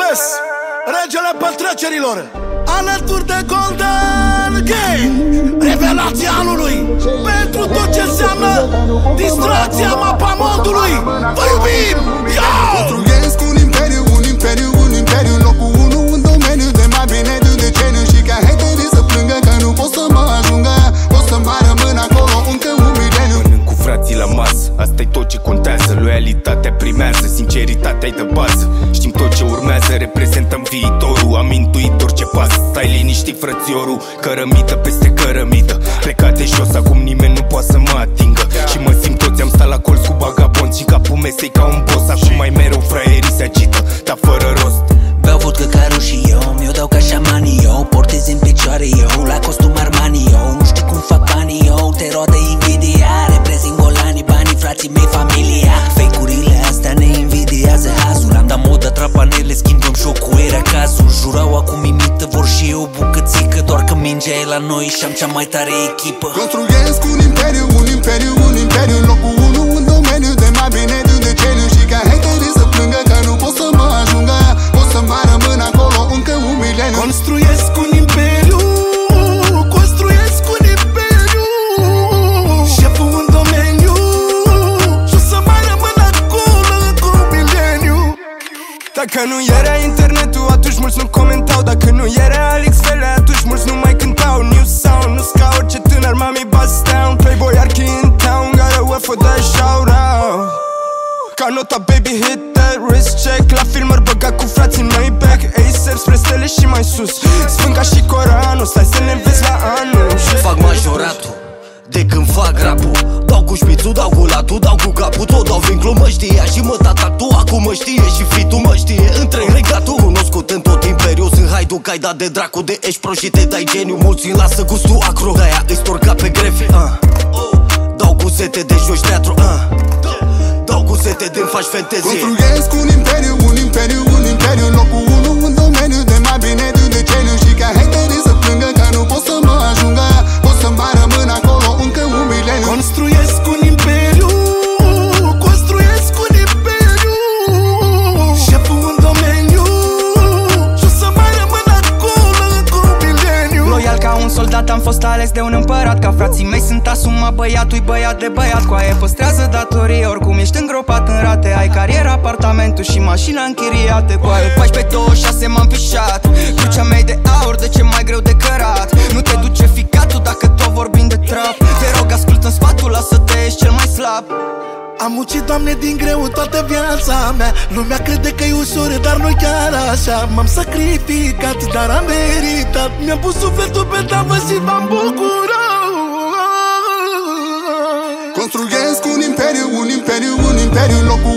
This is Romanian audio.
Ales, regele petrecerilor, alături de Golden Gang, revelația anului, pentru tot ce înseamnă distracția mapamondului. Vă iubim! Construiesc un imperiu, în locul 1 în domeniu de mai bine de un deceniu. Și ca haterii să plângă că nu pot să mă ajungă, o să mai rămân acolo încă un mileniu. Mănânc cu frații la masă, asta-i tot ce contează. Loialitatea primează, sinceritatea-i de bază. Știm tot ce urmează, reprezentăm viitorul. Am intuit orice pas, stai liniștit frățiorul. Cărămidă peste cărămidă, plecat de jos, acum nimeni nu poate să mă atingă. Și mă simt toți, am stat la colț cu bagabond și capul mesei ca un boss. Acum mai mereu fraierii se agită, dar fără rost. Beau vodcă ca rușii eu, mi-o dau ca șamanii eu. Portez în picioare eu, la costum Armani eu. Nu știi cum fac banii eu, te roadă invidia. Reprezint golanii, banii, frații mei, familia. Fake-urile astea ne invidiază hazul. Am dat modă, trapanele, schimbăm șocul, era cazul. Jurau acum imită, vor și eu o bucățică. Doar că mingea e la noi și am cea mai tare echipă. Construiesc un imperiu, în locul 1 în domeniu de mai bine de un deceniu. Și ca haterii să plângă că nu pot să mă ajungă, o să mai rămân acolo încă un mileniu. Construiesc un imperiu, construiesc un imperiu, șeful în domeniu, și o să mai rămân acolo încă un mileniu. Dacă nu era internetul, atunci mulți nu comentau. Dacă nu era Alex Vele, atunci mulți nu mai cântau. New sound, nu-s ca orice tânăr, mami bust down. Playboy Archie in town, got a word for that shout out. Ca nota baby hit that wrist check. La filmări băgat cu frații mei back A$AP spre stele și mai sus, sfânt ca și Coranul, stai să ne vezi la anul. Fac majoratul de când fac rapul. Dau cu șpițul, dau cu latul, dau cu capul. Tot dau vinclu, mă știa și mă tatu. Acum mă știe și fitul mă știe, întreg regatul. Cunoscut în tot imperiul, sunt haiduc, ai dat de dracu. De ești pro și te dai geniu, mulți îmi lasă gustul acru. De-aia îi storca pe grefe, dau cu sete de joci teatru, dau cu sete de faci fantezie. Construiesc un imperiu, în locul 1 în domeniu de mai bine de un deceniu. Și ca haterii să plângă că nu pot să mă ajungă, o să mai rămân acolo încă un mileniu. Construiesc un imperiu, construiesc un imperiu, șeful în domeniu, și o să mai rămân acolo încă un mileniu. Loial ca un soldat, am fost ales de un împărat. Ca frații mei sunt asumat, băiatul-i băiat de băiat. Coaie păstrează datorie, oricum ești îngropat în rate. Ai carieră, apartamentul și mașina închiriate. Coaie 14-26 m-am pișat, crucea mea de aur, de ce mai greu de cărat. Nu te duce ficatul dacă tot vorbim de trap. Te rog, ascultă-mi sfatul, lasă-te, ești cel mai slab. Am muncit, Doamne, din greu în toată viața mea. Lumea crede că e ușor, dar nu chiar așa. M-am sacrificat, dar am meritat. Mi-am pus sufletul pe tavă și m-am bucurat. Construiesc un imperiu, în locul